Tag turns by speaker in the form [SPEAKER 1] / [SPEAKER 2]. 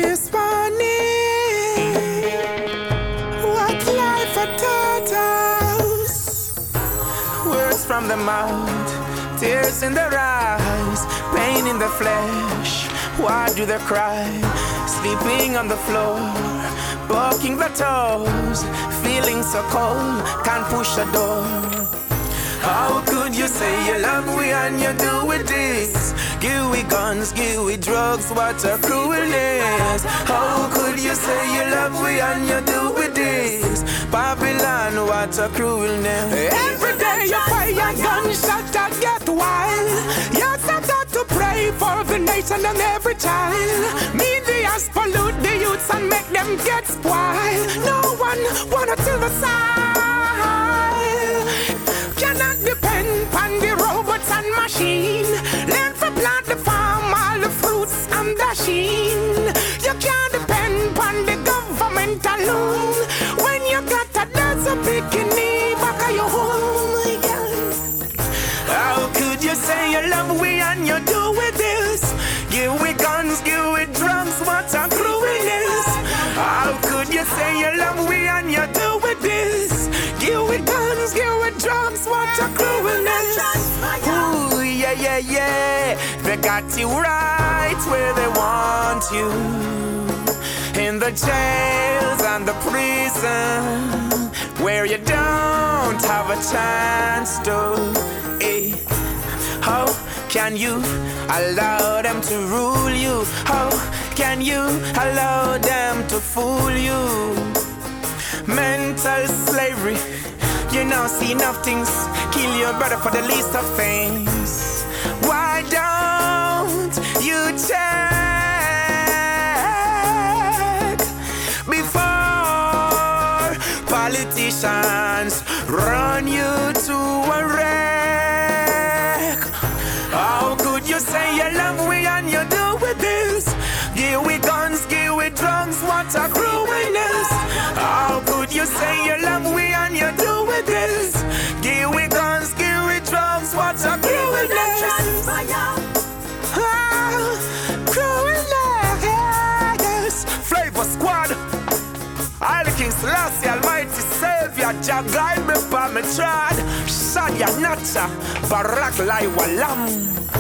[SPEAKER 1] this morning what life had taught us. Words from the mouth, tears in their eyes, pain in the flesh. Why do they cry? Sleeping on the floor, bucking the toes, feeling so cold, can't push a door. How could you say you love me and you do with this? Give we guns, give we drugs, what a cruelness. How could you say you love me and you do with this? Babylon, what a cruelness. Every day you fire gunshot and get wild. Yes, I've got to pray for the nation and every child. Medias pollute the youths and make them get spoiled. No one wanna till the side. Cannot depend on the robots and machine. Learn to plant the farm, all the fruits I'm dashing. You can't depend on the government alone when you got a dozen bikini back at your home. How could you say you love me and you do with this? Give we guns, give we drugs, what a cruelness. How could you say you love me and you do with this? Give we guns, give we drugs, what a cruelness. Ooh, yeah, yeah, yeah. They got you right where they want you, in the jails and the prison, where you don't have a chance to. How can you allow them to rule you? How can you allow them to fool you? Mental slavery, you now see enough things kill your brother for the least offense. Why don't you check before politicians run you to a wreck? How could you say you love me and you do with this? Give we guns, give we drugs, what a cruelness. How could you say you love me and you do with this? Give we guns, give we drugs, what a cruelness. Cruelness. Flavor Squad, I the King Selassie, Almighty Savior, Jah guide me by me trod. Shania Nacha, Barak Lai Walam.